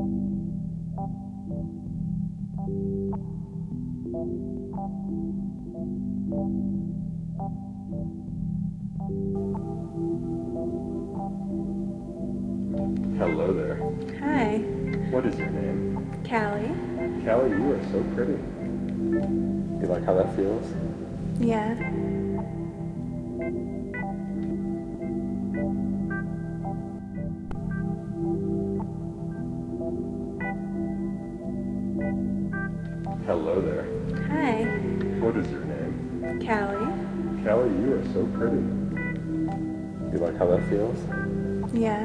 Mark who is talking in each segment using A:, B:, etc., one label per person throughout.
A: Hello there.
B: Hi.
A: What is your name?
B: Callie.
A: Callie, you are so pretty. You like how that feels?
B: Yeah.
A: Hello there.
B: Hi.
A: What is your name?
B: Callie.
A: Callie, you are so pretty. You like how that feels?
B: Yeah.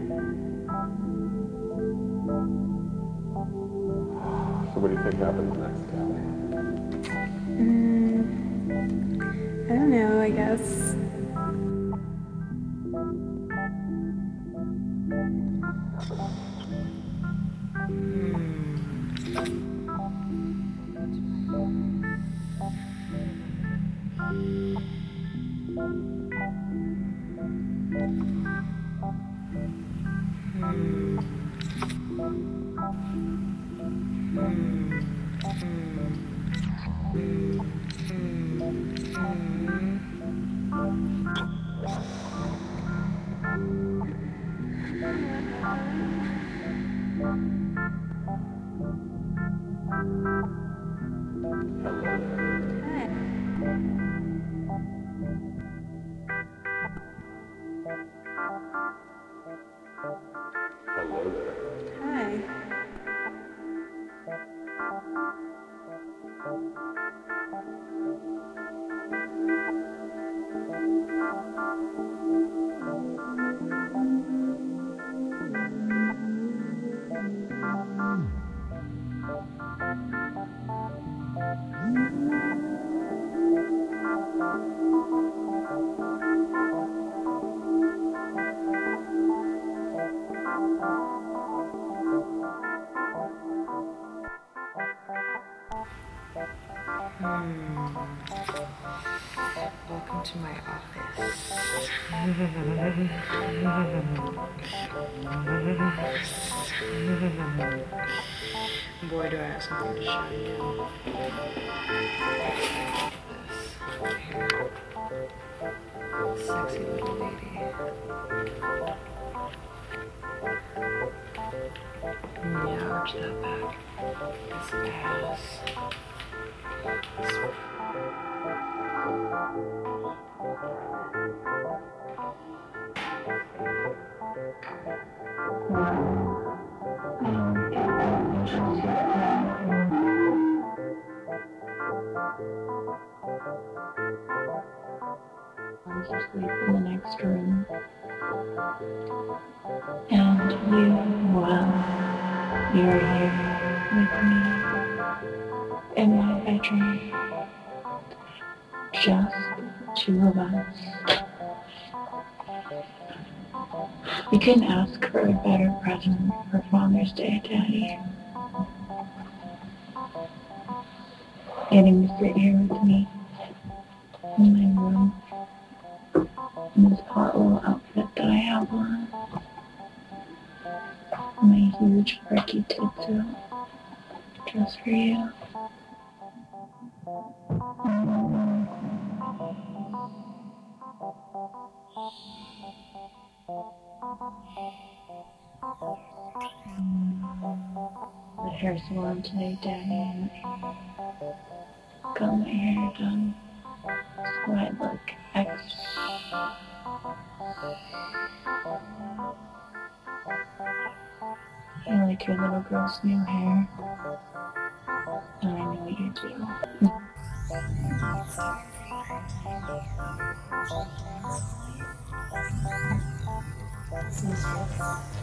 A: So what do you think happens next, Callie?
B: I don't know, I guess.
A: Hello there.
B: Hi.
A: Hello there.
B: Hi.
C: Welcome to my office. Boy, do I have something to show you. This sexy little lady. Yeah, arch that back. This ass.
D: Sleep in the next room. And you, well, you're here with me in my bedroom. Just two of us. We couldn't ask for a better present for Father's Day, Daddy. Getting to sit here with me in my room in this hot little outfit that I have on. My huge Ricky tutu just for you. The hair salon today, Daddy. Got my hair done so I look extra. I like your little girl's new hair. And I know you do.